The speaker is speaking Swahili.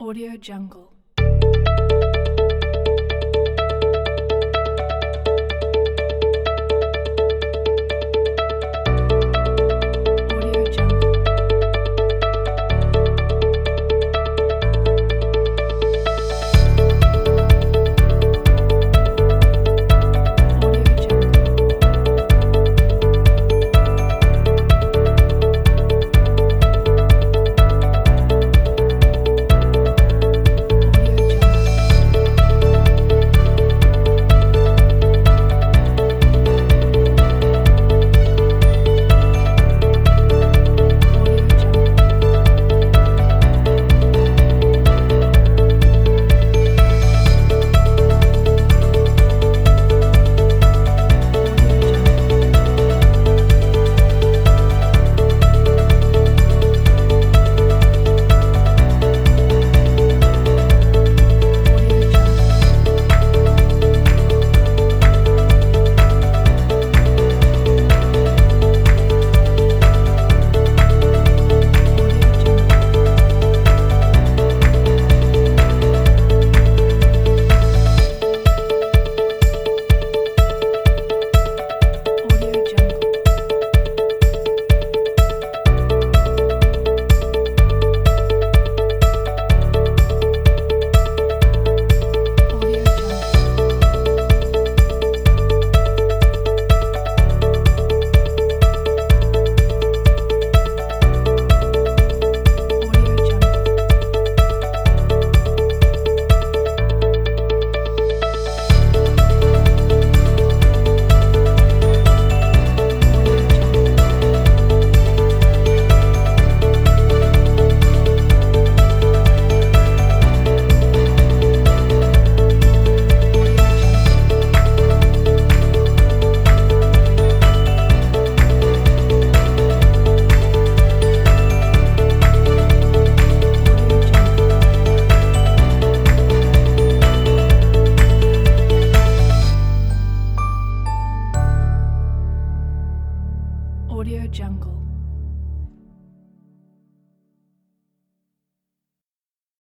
Audio Jungle. Audio Jungle. Audio Jungle. Audio Jungle. Audio Jungle. Audio Jungle. Audio Jungle. Audio Jungle. Audio Jungle. Audio Jungle. Audio Jungle. Audio Jungle. Audio Jungle. Audio Jungle. Audio Jungle.